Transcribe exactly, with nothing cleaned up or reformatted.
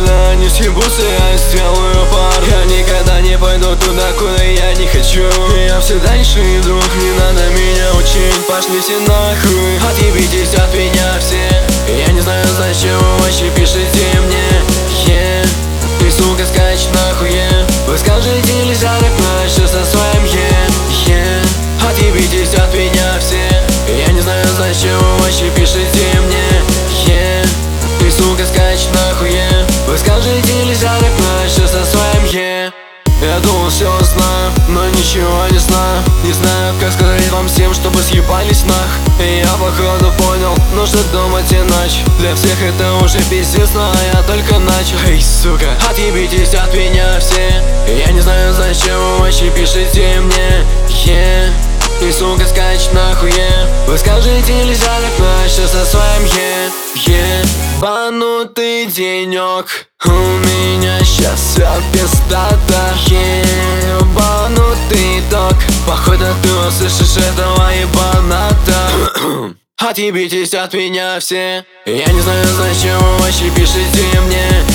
куда они съебутся, я сделаю пар. Я никогда не пойду туда, куда я не хочу. Я все дальше иду, не надо меня учить. Пошлите нахуй, отъебитесь от меня все. Я не знаю, зачем вы вообще пишите мне. Yeah. Ты, сука, скачь нахуй, yeah. Вы скажете, нельзя так дальше со своим yeah. Yeah. Отъебитесь от меня все. Я не знаю, зачем вы вообще пишите мне. Yeah. Ты, сука, скачь нахуй, yeah. Вы скажете, нельзя так дальше со своим yeah. Я думал, все знаю, но ничего не знаю. Не знаю, как сказать вам всем, чтобы съебались нах. И я походу понял, нужно думать иначе. Для всех это уже пиздец, но я только начал. Эй, сука, отъебитесь от меня все. Я не знаю, зачем вы вообще пишите мне. Yeah. И, сука, скачь нахуй, yeah. Вы скажите, нельзя так дальше со своим yeah. Yeah. Банутый денек, у меня сейчас все пиздато. Yeah. Банутый ток, походу ты услышишь этого ебаната. Отъебитесь от меня все. Я не знаю, зачем вы вообще пишите мне.